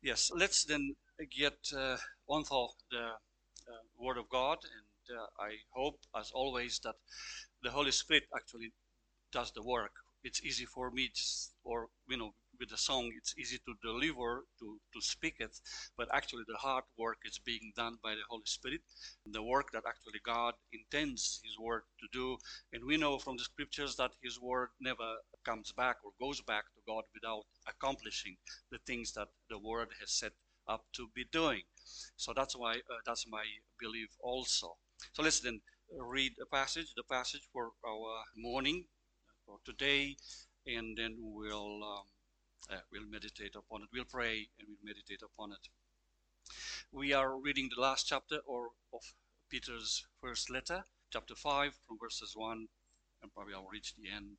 Yes, let's then get on for the Word of God, and I hope, as always, that the Holy Spirit actually does the work. It's easy for me, or with the song, it's easy to deliver, to speak it, but actually the hard work is being done by the Holy Spirit, the work that actually God intends His Word to do. And we know from the Scriptures that His Word never comes back or goes back to God without accomplishing the things that the Word has set up to be doing. So that's why that's my belief also. So let's then read the passage for our morning for today, and then we'll meditate upon it. We'll pray and we'll meditate upon it. We are reading the last chapter of Peter's first letter, chapter 5, from verses 1, and probably I'll reach the end.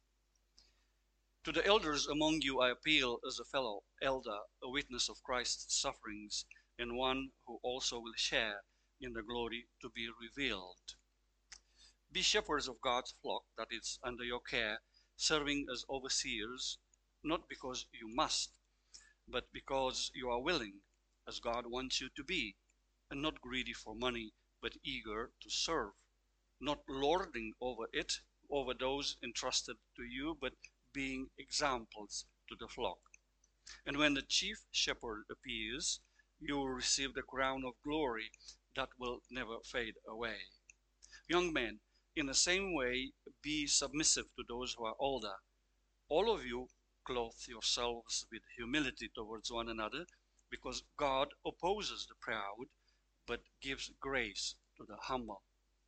To the elders among you I appeal as a fellow elder, a witness of Christ's sufferings, and one who also will share in the glory to be revealed. Be shepherds of God's flock that is under your care, serving as overseers, not because you must, but because you are willing, as God wants you to be, and not greedy for money, but eager to serve, not lording over those entrusted to you, but being examples to the flock. And when the chief shepherd appears, you will receive the crown of glory that will never fade away. Young men, in the same way, be submissive to those who are older. All of you clothe yourselves with humility towards one another, because God opposes the proud, but gives grace to the humble.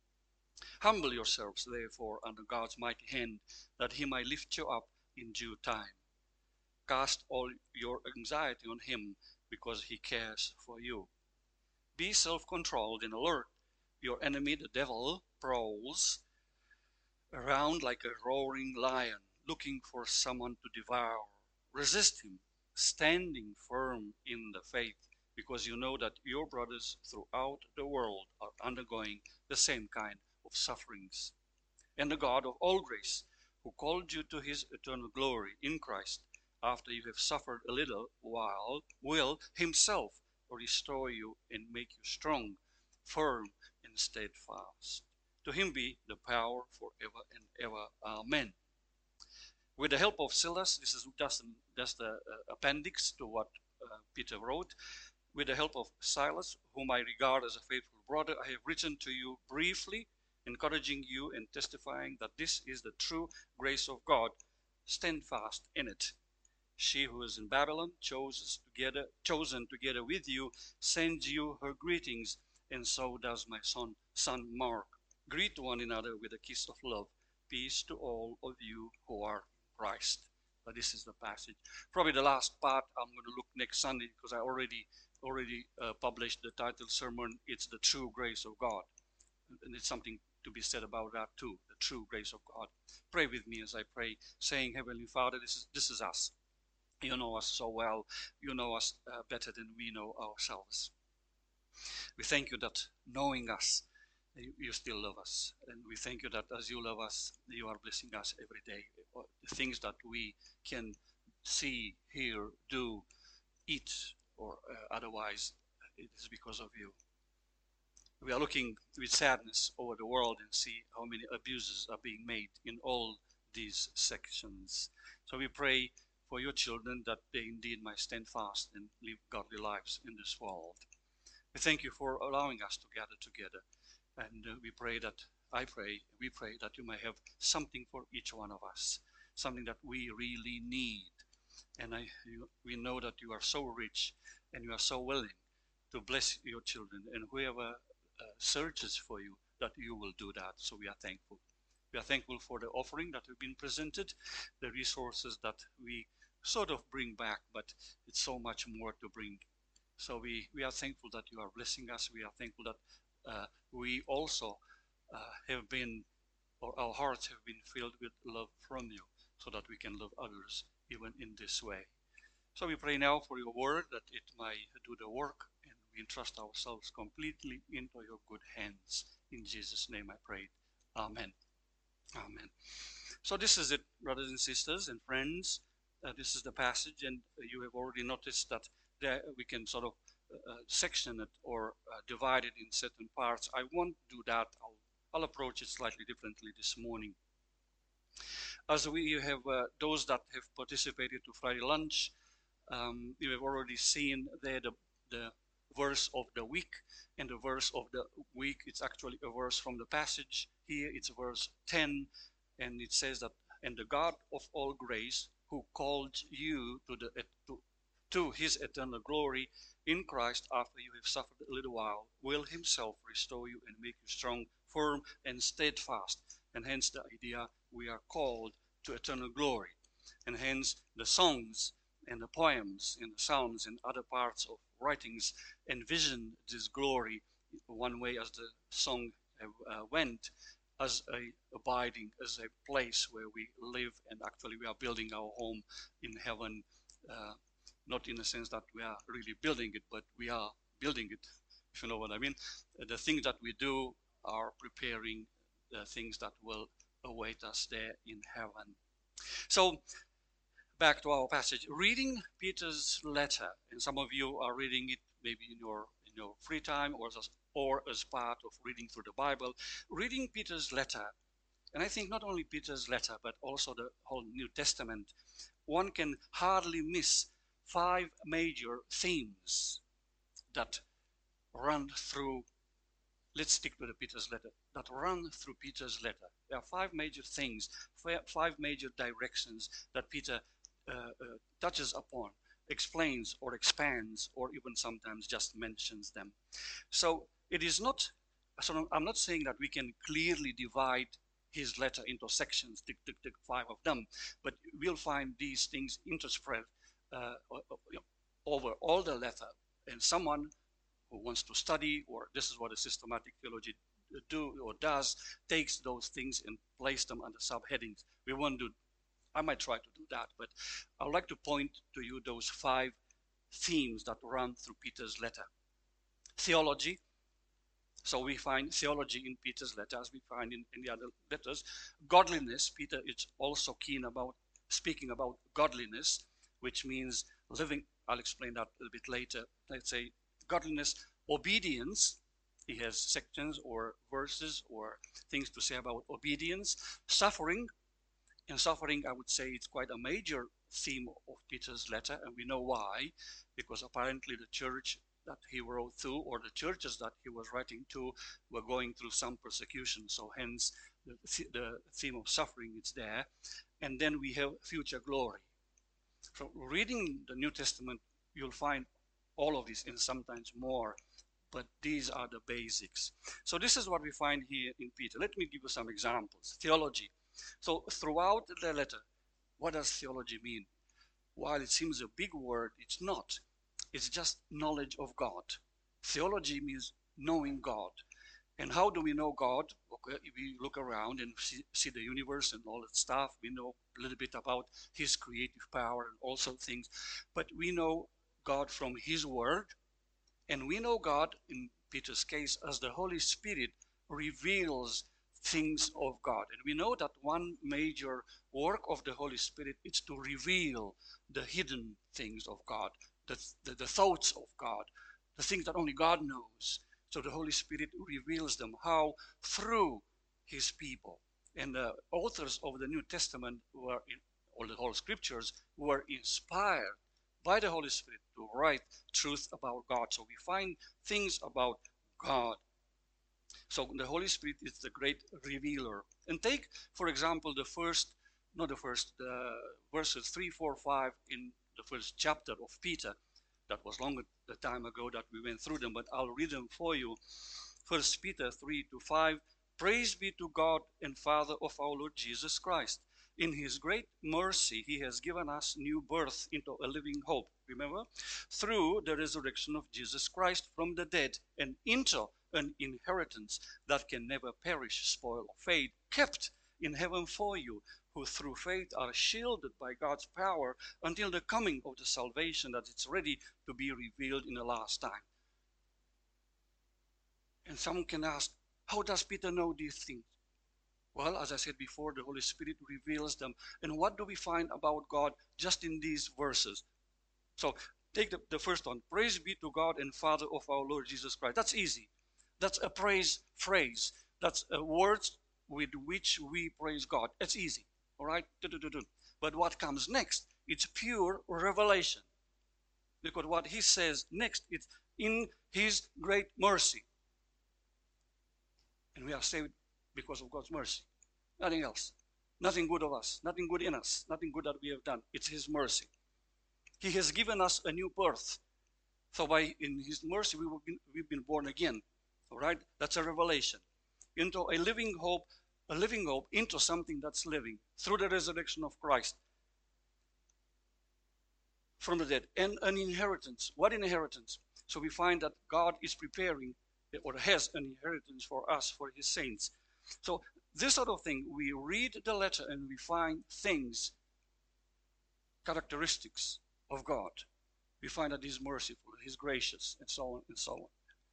Humble yourselves, therefore, under God's mighty hand, that He might lift you up in due time. Cast all your anxiety on Him, because He cares for you. Be self-controlled and alert. Your enemy, the devil, prowls around like a roaring lion, looking for someone to devour. Resist him, standing firm in the faith, because you know that your brothers throughout the world are undergoing the same kind of sufferings. And the God of all grace, who called you to His eternal glory in Christ, after you have suffered a little while, will Himself restore you and make you strong, firm, and steadfast. To Him be the power forever and ever. Amen. With the help of Silas, this is just the appendix to what Peter wrote. With the help of Silas, whom I regard as a faithful brother, I have written to you briefly, encouraging you and testifying that this is the true grace of God. Stand fast in it. She who is in Babylon, chosen together with you, sends you her greetings, and so does my son Mark. Greet one another with a kiss of love. Peace to all of you who are Christ. But this is the passage. Probably the last part I'm going to look next Sunday, because I already published the title sermon. It's the true grace of God, and it's something to be said about that too. The true grace of God. Pray with me as I pray, saying, Heavenly Father, this is us. You know us so well. You know us better than we know ourselves. We thank you that knowing us, you still love us. And we thank you that as you love us, you are blessing us every day. The things that we can see, hear, do, eat, or otherwise, it is because of you. We are looking with sadness over the world and see how many abuses are being made in all these sections. So we pray for your children that they indeed might stand fast and live godly lives in this world. We thank you for allowing us to gather together. And we pray that you may have something for each one of us, something that we really need. And we know that you are so rich and you are so willing to bless your children, and whoever searches for you, that you will do that. So we are thankful. We are thankful for the offering that have been presented, the resources that we sort of bring back, but it's so much more to bring. So we are thankful that you are blessing us. We are thankful that we also have been, or our hearts have been filled with love from you, so that we can love others even in this way. So we pray now for your word, that it might do the work, and we entrust ourselves completely into your good hands. In Jesus' name I pray. Amen. Amen. So this is it, brothers and sisters and friends. This is the passage, and you have already noticed that we can sort of section it or divide it in certain parts. I won't do that. I'll approach it slightly differently this morning. As we have those that have participated to Friday lunch, you have already seen there the verse of the week, and the verse of the week, it's actually a verse from the passage here. It's verse 10, and it says that, and the God of all grace, who called you to his eternal glory in Christ after you have suffered a little while, will himself restore you and make you strong, firm, and steadfast. And hence the idea, we are called to eternal glory. And hence the songs and the poems and the psalms and other parts of writings envision this glory one way, as the song went, as a abiding, as a place where we live, and actually we are building our home in heaven, not in the sense that we are really building it, but we are building it, if you know what I mean. The things that we do are preparing the things that will await us there in heaven. So back to our passage, reading Peter's letter, and some of you are reading it maybe in your free time, or as part of reading through the Bible. Reading Peter's letter, and I think not only Peter's letter but also the whole New Testament, one can hardly miss 5 major themes that run through. Let's stick to the Peter's letter, that run through Peter's letter. There are 5 major things, 5 major directions that Peter touches upon, explains or expands, or even sometimes just mentions them. So it is not, so I'm not saying that we can clearly divide his letter into sections, tick, tick, tick, 5 of them, but we'll find these things interspread over all the letter. And someone who wants to study, or this is what a systematic theology does, takes those things and place them under subheadings. We won't do, I might try to do that, but I would like to point to you those 5 themes that run through Peter's letter. Theology. So we find theology in Peter's letter, as we find in the other letters. Godliness. Peter is also keen about speaking about godliness, which means living. I'll explain that a little bit later. Let's say godliness. Obedience. He has sections or verses or things to say about obedience. Suffering. And suffering, I would say, it's quite a major theme of Peter's letter, and we know why, because apparently the church that he wrote to, or the churches that he was writing to, were going through some persecution. So hence the theme of suffering is there. And then we have future glory. So reading the New Testament, you'll find all of this and sometimes more, but these are the basics. So this is what we find here in Peter. Let me give you some examples. Theology. So throughout the letter, what does theology mean? While it seems a big word, it's not. It's just knowledge of God. Theology means knowing God. And how do we know God? Okay, if we look around and see the universe and all that stuff, we know a little bit about his creative power and also things. But we know God from his word, and we know God, in Peter's case, as the Holy Spirit reveals things of God. And we know that one major work of the Holy Spirit is to reveal the hidden things of God, the thoughts of God, the things that only God knows. So the Holy Spirit reveals them. How? Through his people. And the authors of the New Testament or the whole scriptures were inspired by the Holy Spirit to write truth about God. So we find things about God. So the Holy Spirit is the great revealer. And take, for example, verses 3, 4, 5 in the first chapter of Peter. That was long a time ago that we went through them, but I'll read them for you. 1 Peter 3 to 5. Praise be to God and Father of our Lord Jesus Christ. In his great mercy, he has given us new birth into a living hope. Remember? Through the resurrection of Jesus Christ from the dead, and into an inheritance that can never perish, spoil, or fade, kept in heaven for you, who through faith are shielded by God's power until the coming of the salvation that is ready to be revealed in the last time. And some can ask, how does Peter know these things? Well, as I said before, the Holy Spirit reveals them. And what do we find about God just in these verses? So Take the first one. Praise be to God and Father of our Lord Jesus Christ. That's easy. That's a praise phrase. That's a word with which we praise God. It's easy. All right? But what comes next? It's pure revelation. Because what he says next is in his great mercy. And we are saved because of God's mercy. Nothing else. Nothing good of us. Nothing good in us. Nothing good that we have done. It's his mercy. He has given us a new birth. So in his mercy we've been born again. All right? That's a revelation. Into a living hope into something that's living through the resurrection of Christ from the dead. And an inheritance. What inheritance? So we find that God is preparing or has an inheritance for us, for his saints. So this sort of thing, we read the letter and we find things, characteristics of God. We find that he's merciful, he's gracious, and so on and so on.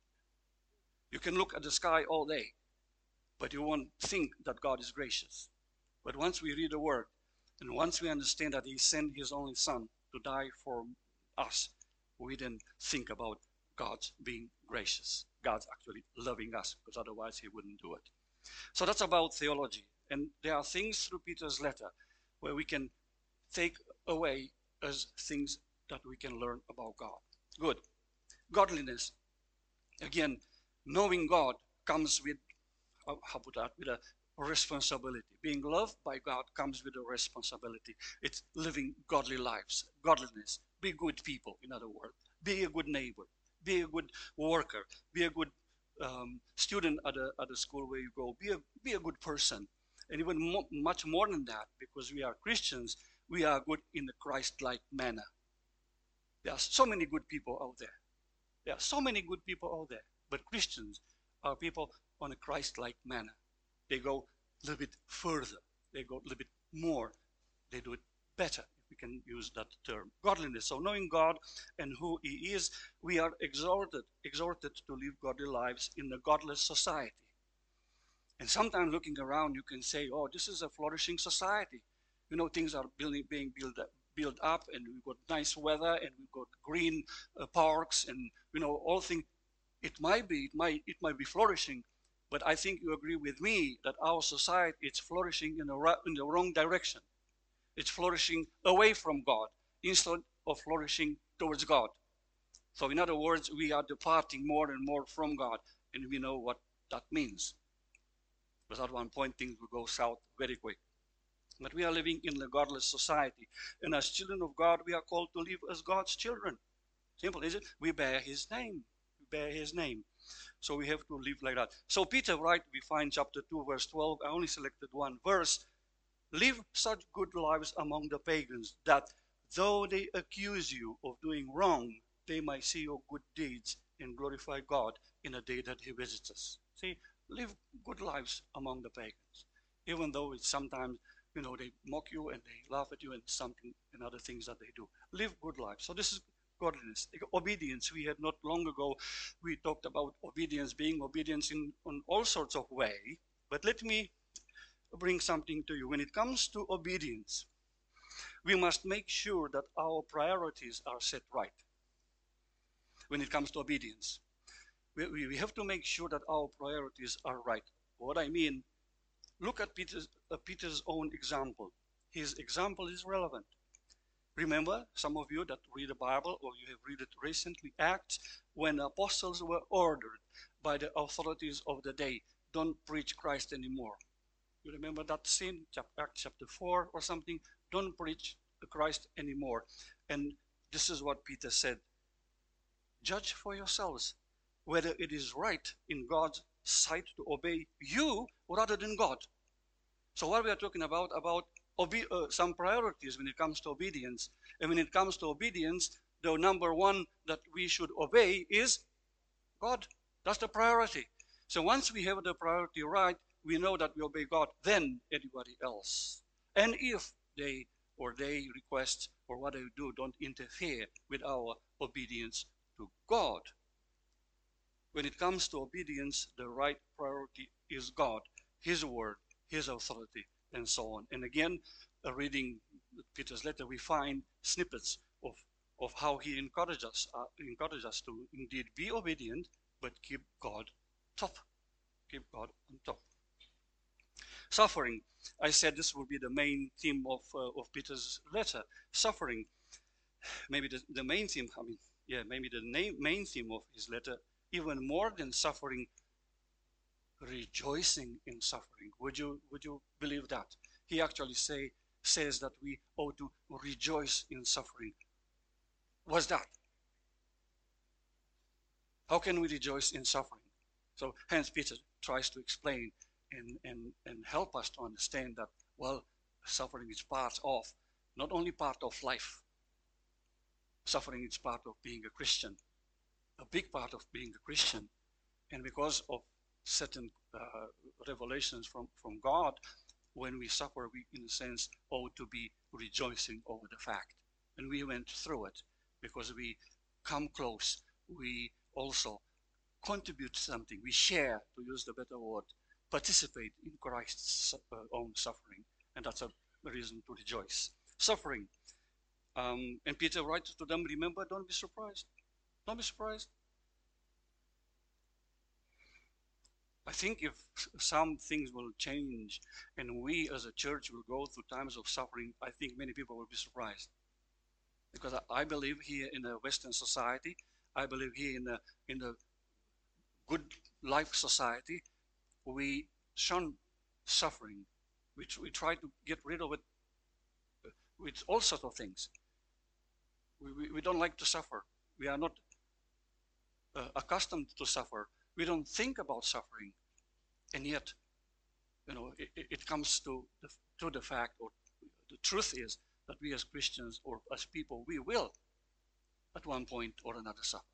You can look at the sky all day, but you won't think that God is gracious. But once we read the word, and once we understand that he sent his only son to die for us, we then think about God's being gracious. God's actually loving us, because otherwise he wouldn't do it. So that's about theology. And there are things through Peter's letter where we can take away as things that we can learn about God. Good. Godliness. Again, knowing God comes with, with a responsibility. Being loved by God comes with a responsibility. It's living godly lives. Godliness. Be good people, in other words. Be a good neighbor. Be a good worker. Be a good student at the school where you go. Be a good person. And even much more than that, because we are Christians, we are good in a Christ-like manner. There are so many good people out there. There are so many good people out there. But Christians are people on a Christ-like manner. They go a little bit further. They go a little bit more. They do it better, if we can use that term. Godliness. So knowing God and who he is, we are exhorted to live godly lives in a godless society. And sometimes looking around, you can say, oh, this is a flourishing society. You know, things are being built up, and we've got nice weather, and we've got green parks, and, you know, all things. It might be flourishing, but I think you agree with me that our society is flourishing in the wrong direction. It's flourishing away from God instead of flourishing towards God. So in other words, we are departing more and more from God, and we know what that means. Because at one point things will go south very quick. But we are living in a godless society, and as children of God, we are called to live as God's children. Simple, is it? We bear his name. We bear his name. So we have to live like that. So Peter writes, we find chapter 2, verse 12. I only selected one verse. Live such good lives among the pagans, that though they accuse you of doing wrong, they might see your good deeds and glorify God in the day that he visits us. See, live good lives among the pagans. Even though it's sometimes, you know, they mock you and they laugh at you and something and other things that they do. Live good lives. So this is godliness. Obedience. We had not long ago, we talked about obedience, being obedience in all sorts of ways. But let me bring something to you. When it comes to obedience, we must make sure that our priorities are set right. When it comes to obedience, we have to make sure that our priorities are right. What I mean, look at Peter's own example. His example is relevant. Remember, some of you that read the Bible, or you have read it recently, Acts, when apostles were ordered by the authorities of the day, don't preach Christ anymore. You remember that scene, Acts chapter 4 or something? Don't preach Christ anymore. And this is what Peter said. Judge for yourselves whether it is right in God's sight to obey you rather than God. So what we are talking about some priorities when it comes to obedience. And when it comes to obedience, the number one that we should obey is God. That's the priority. So once we have the priority right, we know that we obey God, then anybody else. And if they request or what they do don't interfere with our obedience to God. When it comes to obedience, the right priority is God, his word, his authority, and so on. And again, reading Peter's letter, we find snippets of of how he encourages us to indeed be obedient, but keep God top. Keep God on top. Suffering. I said this will be the main theme of Peter's letter. Suffering. Maybe the main theme. Maybe the main theme of his letter. Even more than suffering, rejoicing in suffering. Would you believe that? He actually says that we ought to rejoice in suffering. What's that? How can we rejoice in suffering? So hence Peter tries to explain and help us to understand that, well, suffering is part of, not only part of life. Suffering is part of being a Christian, a big part of being a Christian. And because of certain revelations from God, when we suffer, we, in a sense, ought to be rejoicing over the fact. And we went through it because we come close. We also contribute something. We share, to use the better word, participate in Christ's own suffering. And that's a reason to rejoice. Suffering. And Peter writes to them, remember, don't be surprised. Don't be surprised. I think if some things will change and we as a church will go through times of suffering, I think many people will be surprised. Because I believe here in a Western society, I believe here in the good life society, we shun suffering. We try to get rid of it with all sorts of things. We don't like to suffer. We are not accustomed to suffer. We don't think about suffering, and yet, it comes to the fact, or the truth is that we as Christians or as people, we will, at one point or another, suffer.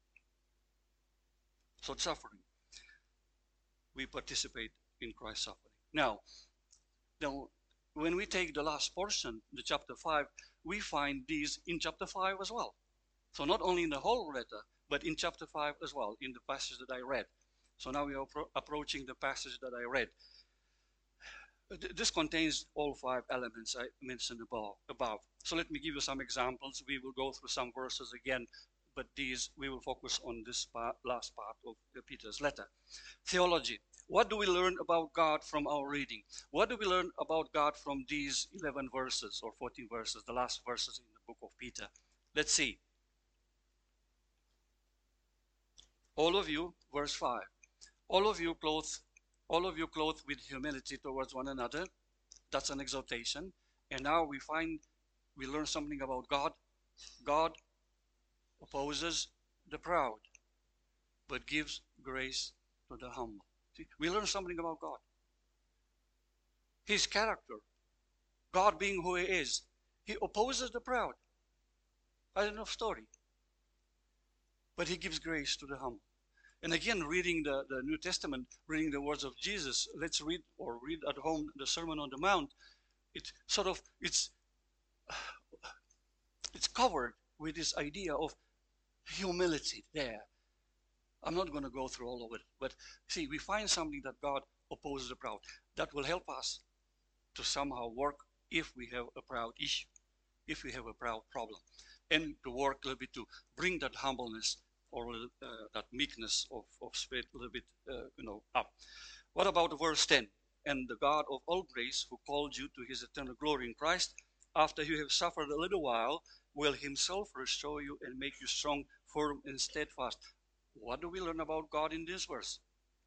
So suffering, we participate in Christ's suffering. Now, when we take the last portion, the chapter 5, we find these in chapter 5 as well. So not only in the whole letter, but in chapter 5 as well, in the passage that I read. So now we are approaching the passage that I read. This contains all 5 elements I mentioned above. So let me give you some examples. We will go through some verses again, but we will focus on this last part of Peter's letter. Theology. What do we learn about God from our reading? What do we learn about God from these 11 verses or 14 verses, the last verses in the book of Peter? Let's see. All of you, verse 5, all of you clothed with humility towards one another. That's an exhortation. And now we learn something about God. God opposes the proud, but gives grace to the humble. See, we learn something about God. His character, God being who He is, He opposes the proud. I don't know story. But He gives grace to the humble. And again, reading the New Testament, reading the words of Jesus, let's read at home the Sermon on the Mount. It's covered with this idea of humility there. I'm not going to go through all of it, but see, we find something that God opposes the proud. That will help us to somehow work if we have a proud issue, if we have a proud problem, and to work a little bit to bring that humbleness or that meekness of spirit a little bit up. What about verse 10? And the God of all grace, who called you to His eternal glory in Christ, after you have suffered a little while, will Himself restore you and make you strong, firm, and steadfast. What do we learn about God in this verse?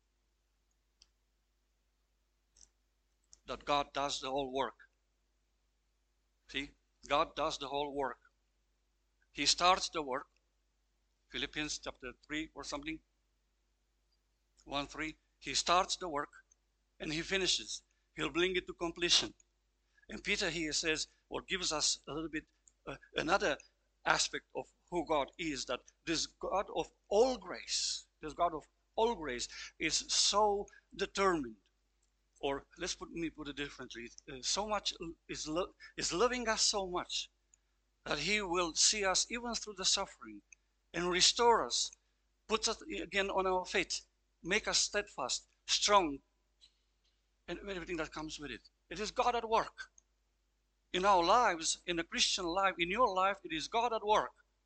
That God does the whole work. See, God does the whole work. He starts the work. Philippians chapter 3 or something. 1:3. He starts the work and He finishes. He'll bring it to completion. And Peter here says, or gives us a little bit another aspect of who God is, that this God of all grace, is so determined, or let's put it differently, is loving us so much that He will see us even through the suffering and restore us, put us again on our feet, make us steadfast, strong, and everything that comes with it. It is God at work. In our lives, in the Christian life, in your life, it is God at work.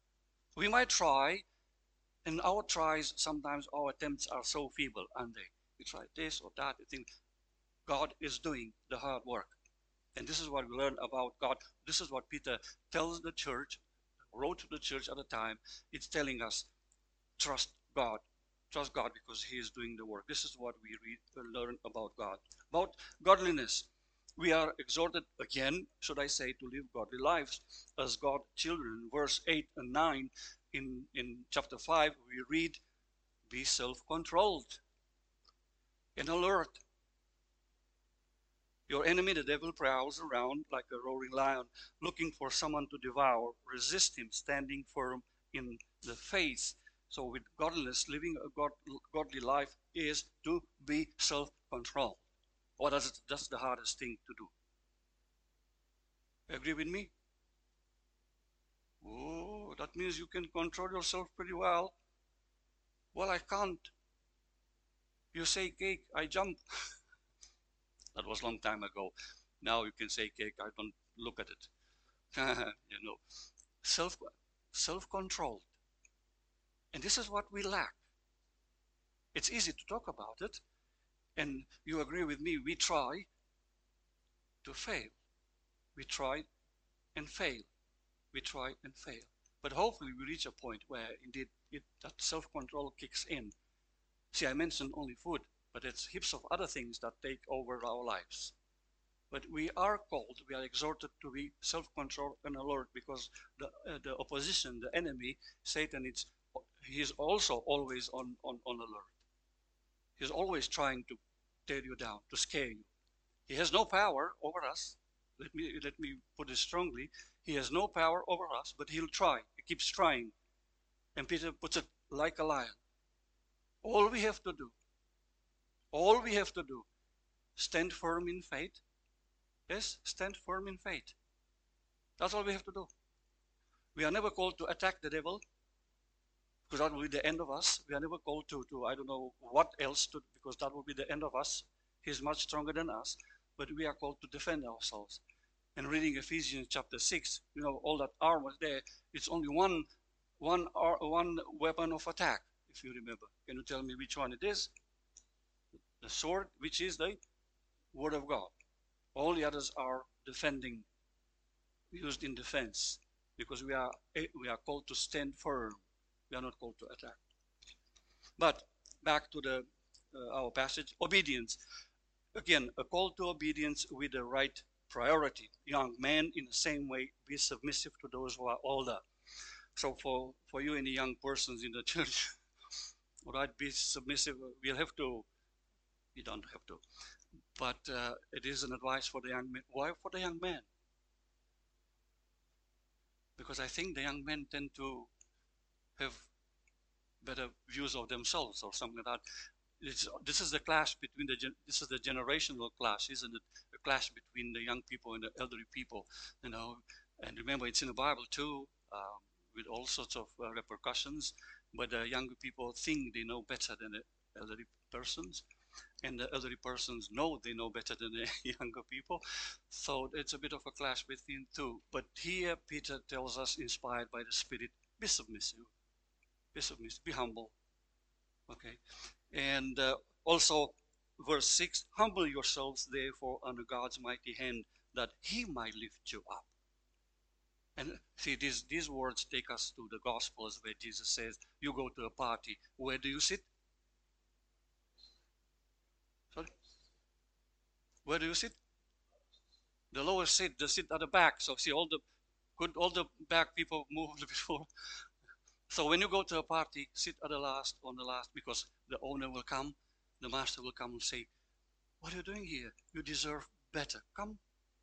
We might try, and our tries, sometimes our attempts are so feeble, aren't they? We try this or that. I think God is doing the hard work. And this is what we learn about God. This is what Peter tells the church, wrote to the church at the time. It's telling us, trust God. Trust God because He is doing the work. This is what we learn about God. About godliness, we are exhorted again, should I say, to live godly lives as God's children. Verse 8 and 9 in chapter 5, we read, be self-controlled and alert. Your enemy, the devil, prowls around like a roaring lion, looking for someone to devour. Resist him, standing firm in the faith. So with godliness, living a godly life is to be self-controlled. That's the hardest thing to do. Agree with me? Oh, that means you can control yourself pretty well. Well, I can't. You say cake, I jump. That was a long time ago. Now you can say cake, I don't look at it. You know, self-controlled. And this is what we lack. It's easy to talk about it, and you agree with me, we try to fail. We try and fail. We try and fail. But hopefully we reach a point where indeed that self-control kicks in. See, I mentioned only food, but it's heaps of other things that take over our lives. But we are called, we are exhorted to be self-controlled and alert because the opposition, the enemy, Satan, he is also always on alert. He's always trying to tear you down, to scare you. He has no power over us. Let me put it strongly. He has no power over us, but he'll try. He keeps trying. And Peter puts it like a lion. All we have to do, stand firm in faith. Yes, stand firm in faith. That's all we have to do. We are never called to attack the devil, because that will be the end of us. We are never called to I don't know what else, because that will be the end of us. He's much stronger than us, but we are called to defend ourselves. And reading Ephesians chapter 6, all that armor there, it's only one weapon of attack, if you remember. Can you tell me which one it is? The sword, which is the Word of God. All the others are used in defense, because we are called to stand firm. We are not called to attack. But back to our passage, obedience. Again, a call to obedience with the right priority. Young men, in the same way, be submissive to those who are older. So for you and the young persons in the church, all right, be submissive. You don't have to. But it is an advice for the young men. Why for the young men? Because I think the young men tend to have better views of themselves or something like that. This is the clash between this is the generational clash, isn't it? A clash between the young people and the elderly people, And remember, it's in the Bible too, with all sorts of repercussions. But the younger people think they know better than the elderly persons, and the elderly persons know they know better than the younger people. So it's a bit of a clash between two. But here Peter tells us, inspired by the Spirit, be submissive, be humble. Okay, and also verse 6, humble yourselves therefore under God's mighty hand, that He might lift you up. And see, these words take us to the Gospels, where Jesus says, you go to a party, where do you sit? Sorry? Where do you sit? The lowest seat, the seat at the back. So see, all the back people moved before. So when you go to a party, sit at on the last, because the owner will come, the master will come and say, what are you doing here? You deserve better. Come.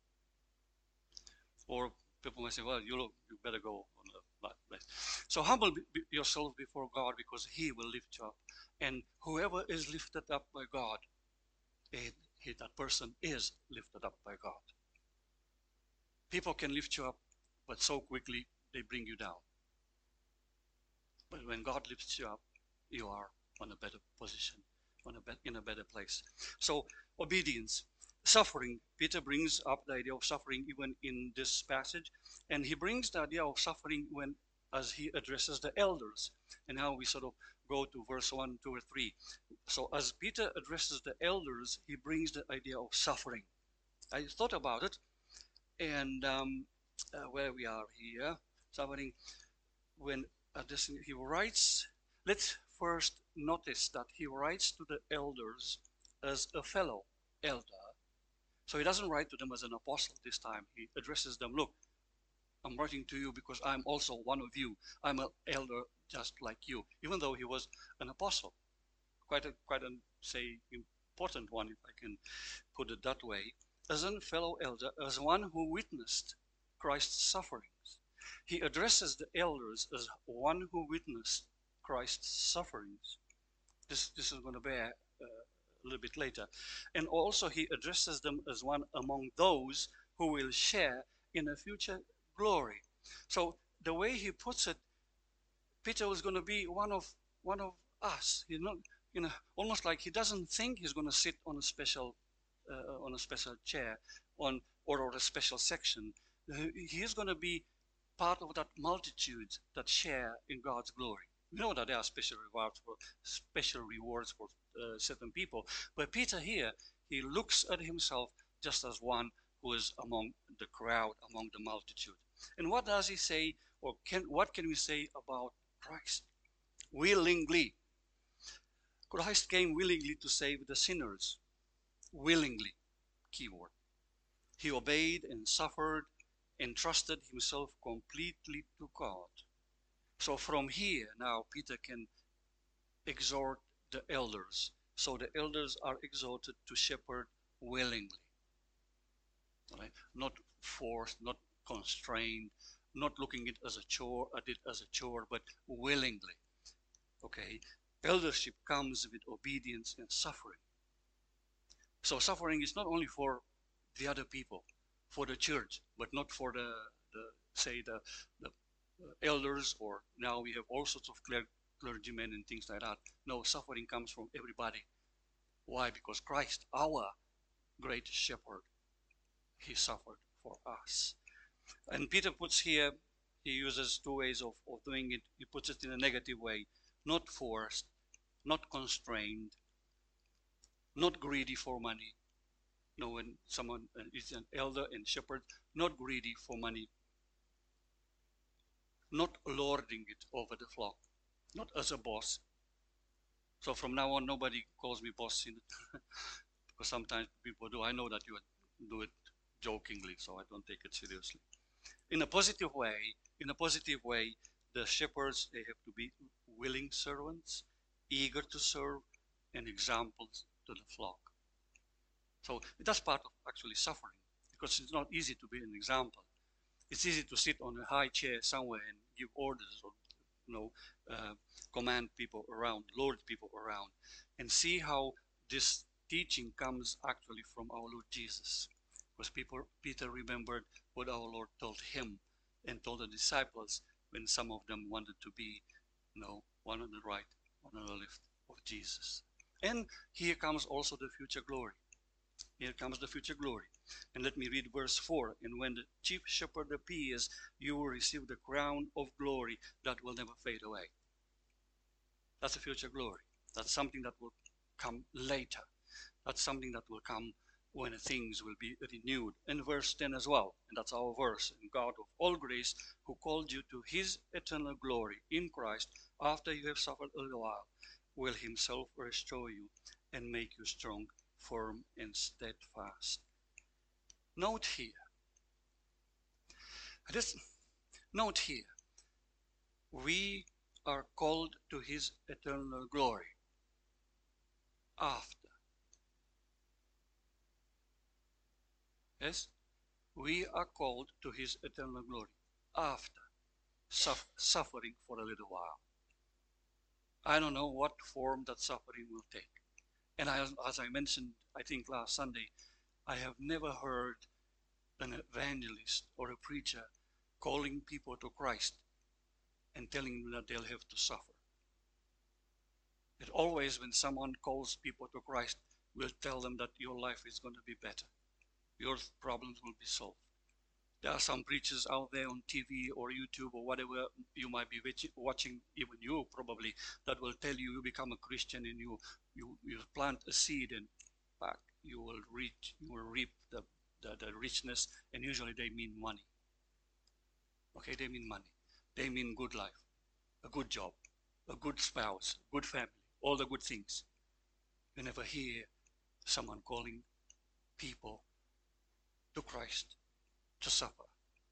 Or people may say, well, you better go on the last place. So humble yourself before God, because He will lift you up. And whoever is lifted up by God, that person is lifted up by God. People can lift you up, but so quickly they bring you down. But when God lifts you up, you are on a better position, in a better place. So obedience, suffering. Peter brings up the idea of suffering even in this passage, and he brings the idea of suffering when as he addresses the elders. And now we sort of go to verse 1, 2, or 3. So as Peter addresses the elders, he brings the idea of suffering. I thought about it, and where we are here, suffering, when he writes, let's first notice that he writes to the elders as a fellow elder. So he doesn't write to them as an apostle this time. He addresses them, look, I'm writing to you because I'm also one of you. I'm an elder just like you, even though he was an apostle. Quite a say, important one, if I can put it that way. As a fellow elder, as one who witnessed Christ's sufferings. He addresses the elders as one who witnessed Christ's sufferings. This is going to bear a little bit later. And also he addresses them as one among those who will share in a future glory. So the way he puts it, Peter was going to be one of us. He's not, almost like he doesn't think he's going to sit on a special chair or a special section. He is going to be part of that multitude that share in God's glory. We know that there are special rewards for certain people, but Peter here, he looks at himself just as one who is among the crowd, among the multitude. And what does he say, or what can we say about Christ? Willingly. Christ came willingly to save the sinners. Willingly, keyword. He obeyed and suffered and trusted himself completely to God. So from here now Peter can exhort the elders. So the elders are exhorted to shepherd willingly. Right? Not forced, not constrained, not looking at it as a chore, but willingly. Okay? Eldership comes with obedience and suffering. So suffering is not only for the other people, for the church, but not for the elders, or now we have all sorts of clergymen and things like that. No, suffering comes from everybody. Why? Because Christ, our great shepherd, he suffered for us. And Peter puts here, he uses two ways of doing it. He puts it in a negative way. Not forced, not constrained, not greedy for money. When someone is an elder and shepherd, not greedy for money, not lording it over the flock, not as a boss. So from now on, nobody calls me boss, because sometimes people do. I know that you do it jokingly, so I don't take it seriously. In a positive way, the shepherds, they have to be willing servants, eager to serve, and examples to the flock. So that's part of actually suffering, because it's not easy to be an example. It's easy to sit on a high chair somewhere and give orders, or command people around, lord people around, and see how this teaching comes actually from our Lord Jesus. Because Peter remembered what our Lord told him and told the disciples when some of them wanted to be, one on the right, one on the left of Jesus. And here comes also the future glory. Here comes the future glory. And let me read verse 4. And when the chief shepherd appears, you will receive the crown of glory that will never fade away. That's the future glory. That's something that will come later. That's something that will come when things will be renewed. And verse 10 as well. And that's our verse. And God of all grace, who called you to his eternal glory in Christ, after you have suffered a little while, will himself restore you and make you strong, firm, and steadfast. Note here, we are called to his eternal glory after. Yes, we are called to his eternal glory after suffering for a little while. I don't know what form that suffering will take. And as I mentioned, I think last Sunday, I have never heard an evangelist or a preacher calling people to Christ and telling them that they'll have to suffer. It always, when someone calls people to Christ, will tell them that your life is going to be better. Your problems will be solved. There are some preachers out there on TV or YouTube or whatever you might be watching, even you probably, that will tell you become a Christian and you plant a seed and back you will reap the richness, and usually they mean money. Okay, they mean money. They mean good life, a good job, a good spouse, good family, all the good things. You never hear someone calling people to Christ to suffer.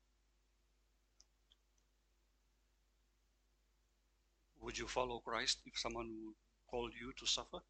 Would you follow Christ if someone would call you to suffer?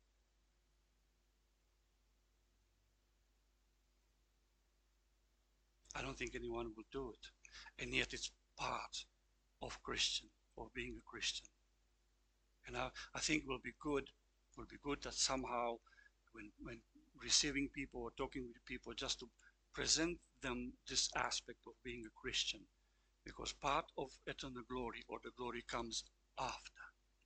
I don't think anyone will do it. And yet it's part of being a Christian. And I think it will be good that somehow when receiving people or talking with people, just to present them this aspect of being a Christian, because part of eternal glory, or the glory, comes after.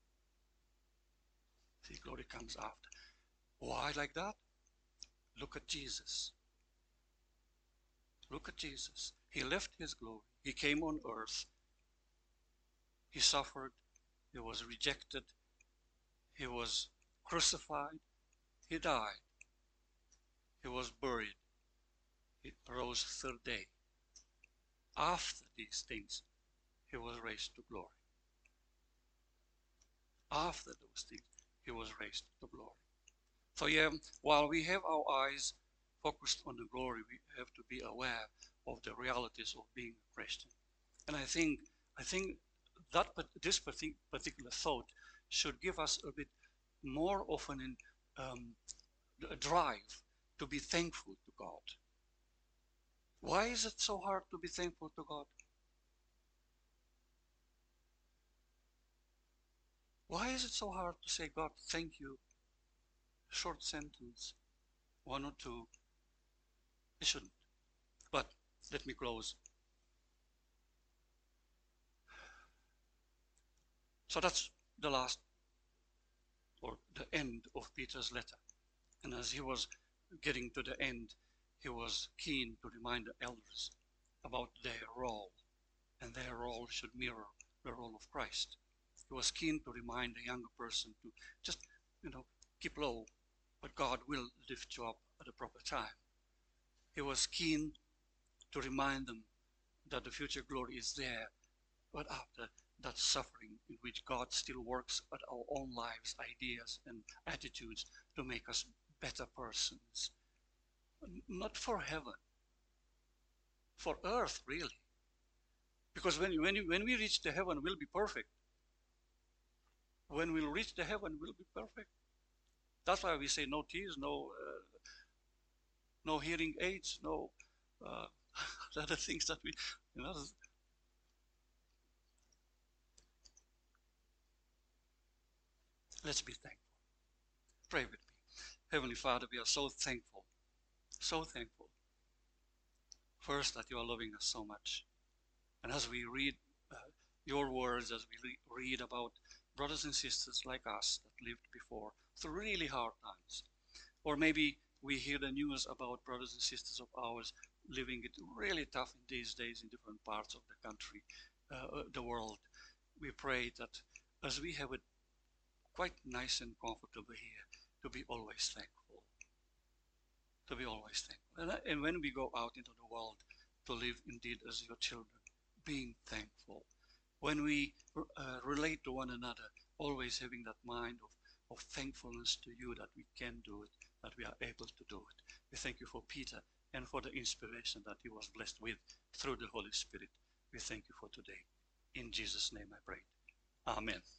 See, glory comes after. Why like that? Look at Jesus. Look at Jesus. He left his glory. He came on earth. He suffered. He was rejected. He was crucified. He died. He was buried. He rose third day. After these things, he was raised to glory. After those things, he was raised to glory. So yeah, while we have our eyes focused on the glory, we have to be aware of the realities of being a Christian. And I think that this particular thought should give us a bit more of a drive to be thankful to God. Why is it so hard to be thankful to God? Why is it so hard to say, God, thank you? Short sentence, one or two. It shouldn't. But let me close. So that's the last, or the end of Peter's letter. And as he was getting to the end, he was keen to remind the elders about their role, and their role should mirror the role of Christ. He was keen to remind the younger person to just, keep low, but God will lift you up at the proper time. He was keen to remind them that the future glory is there, but after that suffering in which God still works at our own lives, ideas, and attitudes to make us better persons. Not for heaven, for earth, really. Because when we reach the heaven, we'll be perfect. When we'll reach the heaven, we'll be perfect. That's why we say no tears, no hearing aids, no other things that we, Let's be thankful. Pray with me. Heavenly Father, we are so thankful. So thankful. First, that you are loving us so much. And as we read your words, as we read about brothers and sisters like us that lived before through really hard times, or maybe we hear the news about brothers and sisters of ours living it really tough in these days in different parts of the country, the world, we pray that as we have it quite nice and comfortable here, to be always thankful. To be always thankful. And when we go out into the world, to live indeed as your children, being thankful. When we relate to one another, always having that mind of thankfulness to you that we can do it, that we are able to do it. We thank you for Peter and for the inspiration that he was blessed with through the Holy Spirit. We thank you for today. In Jesus' name I pray. Amen.